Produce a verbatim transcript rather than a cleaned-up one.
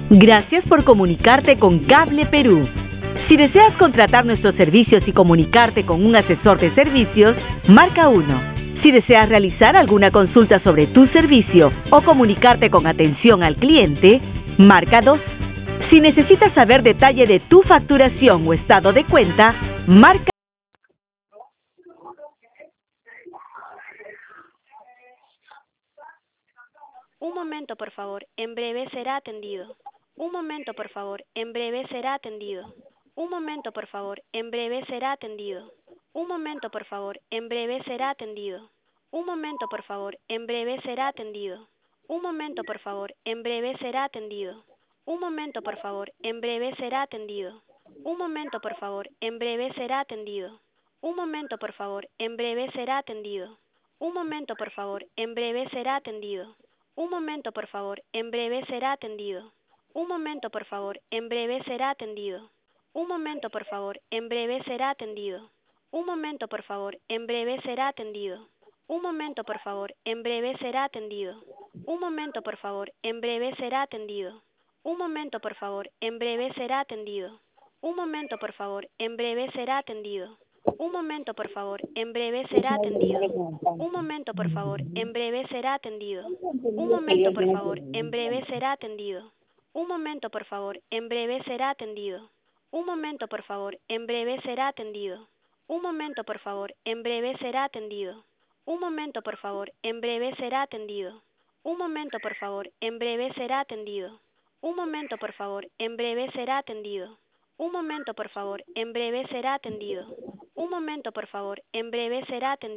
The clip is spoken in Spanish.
Gracias por comunicarte con Cable Perú. Si deseas contratar nuestros servicios y comunicarte con un asesor de servicios, marca uno. Si deseas realizar alguna consulta sobre tu servicio o comunicarte con atención al cliente, marca dos. Si necesitas saber detalle de tu facturación o estado de cuenta, marca. Un momento, por favor. En breve será atendido. Un momento, por favor. En breve será atendido. Un momento, por favor. En breve será atendido. Un momento, por favor. En breve será atendido. Un momento, por favor. En breve será atendido. Un momento, por favor. En breve será atendido. Un momento, por favor. En breve será atendido. Un momento, por favor. En breve será atendido. Un momento, por favor. En breve será atendido. Un momento, por favor. En breve será atendido. Un momento, por favor. En breve será atendido. Un momento, por favor. En breve será atendido. Un momento, por favor. En breve será atendido. Un momento, por favor. En breve será atendido. Un momento, por favor. En breve será atendido. Un momento, por favor. En breve será atendido. Un momento, por favor. En breve será atendido. Un momento, por favor. En breve será atendido. Un momento, por favor. En breve será atendido. Un momento, por favor. En breve será atendido. Un momento, por favor. En breve será atendido. Un momento, por favor. En breve será atendido. Un momento, por favor. En breve será atendido. Un momento, por favor. En breve será atendido. Un momento, por favor. En breve será atendido. Un momento, por favor. En breve será atendido. Un momento, por favor. En breve será atendido. Un momento, por favor. En breve será atendido. Un momento, por favor. En breve será atendido.